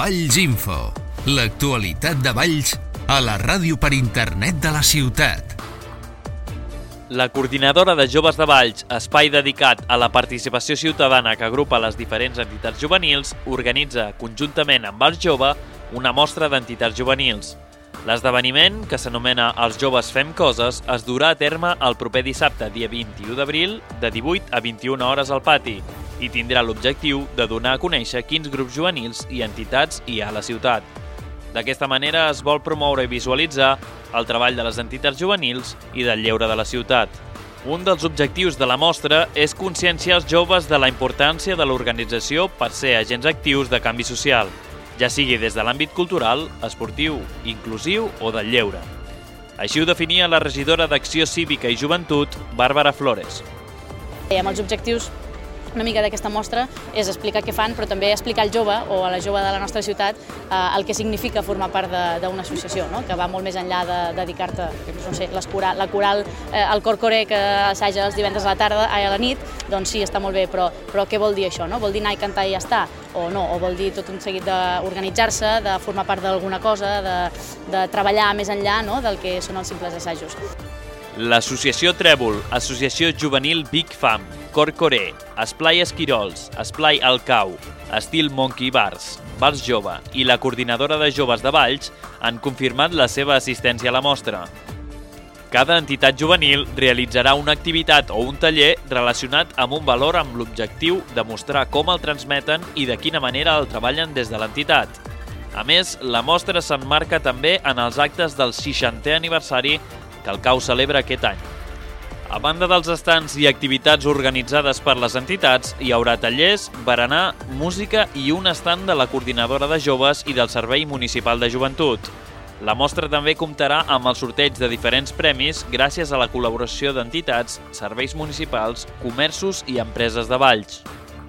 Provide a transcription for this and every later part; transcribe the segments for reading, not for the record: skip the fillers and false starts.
Valls Info, l'actualitat de Valls a la ràdio per internet de la ciutat. La Coordinadora de Joves de Valls, espai dedicat a la participació ciutadana que agrupa les diferents entitats juvenils, organitza, conjuntament amb Valls Jove, una mostra d'entitats juvenils. L'esdeveniment, que s'anomena Els Joves Fem Coses, es durà a terme el proper dissabte, dia 21 d'abril, de 18 a 21 hores al pati, i tindrà l'objectiu de donar a conèixer quins grups juvenils i entitats hi ha a la ciutat. D'aquesta manera es vol promoure i visualitzar el treball de les entitats juvenils i del lleure de la ciutat. Un dels objectius de la mostra és conscienciar els joves de la importància de l'organització per ser agents actius de canvi social, ja sigui des de l'àmbit cultural, esportiu, inclusiu o del lleure. Així ho definia la regidora d'Acció Cívica i Joventut, Bàrbara Flores. Amb els objectius una mica d'aquesta mostra és explicar què fan, però també explicar al jove o a la jove de la nostra ciutat el que significa formar part d'una associació, no? Que va molt més enllà de dedicar-te, no sé, la coral, el cor coré que assaja els divendres a la tarda, a la nit, doncs sí, està molt bé, però què vol dir això? No? Vol dir anar i cantar i ja està? O no? O vol dir tot un seguit d'organitzar-se, de formar part d'alguna cosa, de treballar més enllà, no? Del que són els simples assajos. L'Associació Trèvol, Associació Juvenil Big Fam, Cor Coré, Esplai Esquirols, Esplai Alcau, Estil Monkey Bars, Valls Jove i la Coordinadora de Joves de Valls han confirmat la seva assistència a la mostra. Cada entitat juvenil realitzarà una activitat o un taller relacionat amb un valor amb l'objectiu de mostrar com el transmeten i de quina manera el treballen des de l'entitat. A més, la mostra s'emmarca també en els actes del 60è aniversari que el CAU celebra aquest any. A banda dels estants i activitats organitzades per les entitats, hi haurà tallers, berenar, música i un estand de la Coordinadora de Joves i del Servei Municipal de Joventut. La mostra també comptarà amb el sorteig de diferents premis gràcies a la col·laboració d'entitats, serveis municipals, comerços i empreses de Valls.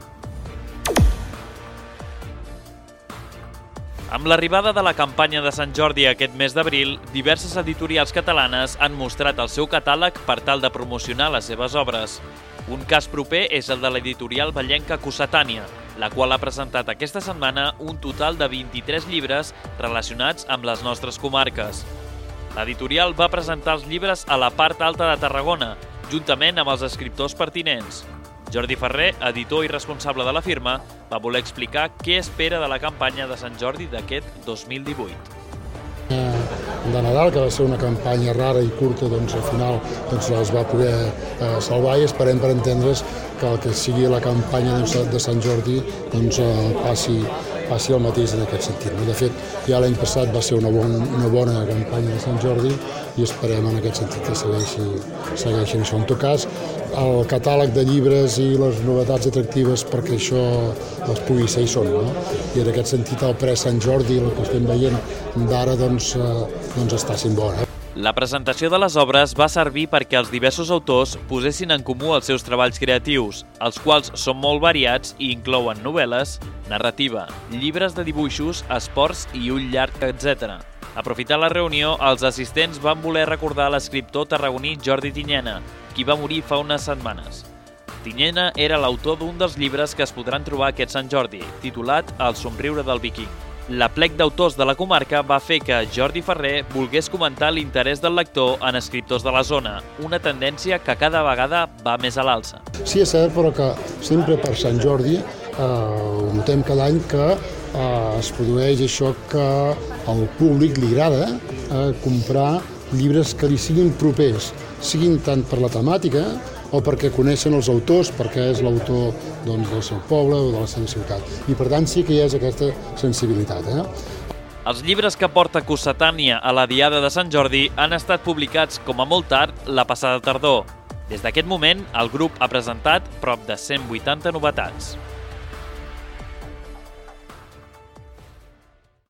Amb l'arribada de la campanya de Sant Jordi aquest mes d'abril, diverses editorials catalanes han mostrat el seu catàleg per tal de promocionar les seves obres. Un cas proper és el de l'editorial vallenca Cossetània, la qual ha presentat aquesta setmana un total de 23 llibres relacionats amb les nostres comarques. L'editorial va presentar els llibres a la part alta de Tarragona, juntament amb els escriptors pertinents. Jordi Ferrer, editor i responsable de la firma, va voler explicar què espera de la campanya de Sant Jordi d'aquest 2018. De Nadal, que va ser una campanya rara i curta, doncs al final es va poder salvar i esperem per entendre's que el que sigui la campanya de Sant Jordi passi el mateix en aquest sentit. De fet, ja l'any passat va ser una bona campanya de Sant Jordi i esperem en aquest sentit que segueixin això. En tot cas, el catàleg de llibres i les novetats atractives perquè això els pugui ser hi són, no? I en aquest sentit el pre-Sant Jordi, el que estem veient d'ara, doncs està sent bo. La presentació de les obres va servir perquè els diversos autors posessin en comú els seus treballs creatius, els quals són molt variats i inclouen novel·les, narrativa, llibres de dibuixos, esports i un llarg, etc. Aprofitant la reunió, els assistents van voler recordar l'escriptor tarragoní Jordi Tinyena, qui va morir fa unes setmanes. Tinyena era l'autor d'un dels llibres que es podran trobar aquest Sant Jordi, titulat El somriure del viking. L'aplec d'autors de la comarca va fer que Jordi Ferrer volgués comentar l'interès del lector en escriptors de la zona, una tendència que cada vegada va més a l'alça. Sí, és cert, però que sempre per Sant Jordi notem cada any que es produeix això que al públic li agrada comprar llibres que li siguin propers, siguin tant per la temàtica o perquè coneixen els autors, perquè és l'autor del seu poble o de la seva ciutat. I per tant sí que hi ha aquesta sensibilitat. Els llibres que porta Cossetània a la Diada de Sant Jordi han estat publicats com a molt tard la passada tardor. Des d'aquest moment, el grup ha presentat prop de 180 novetats.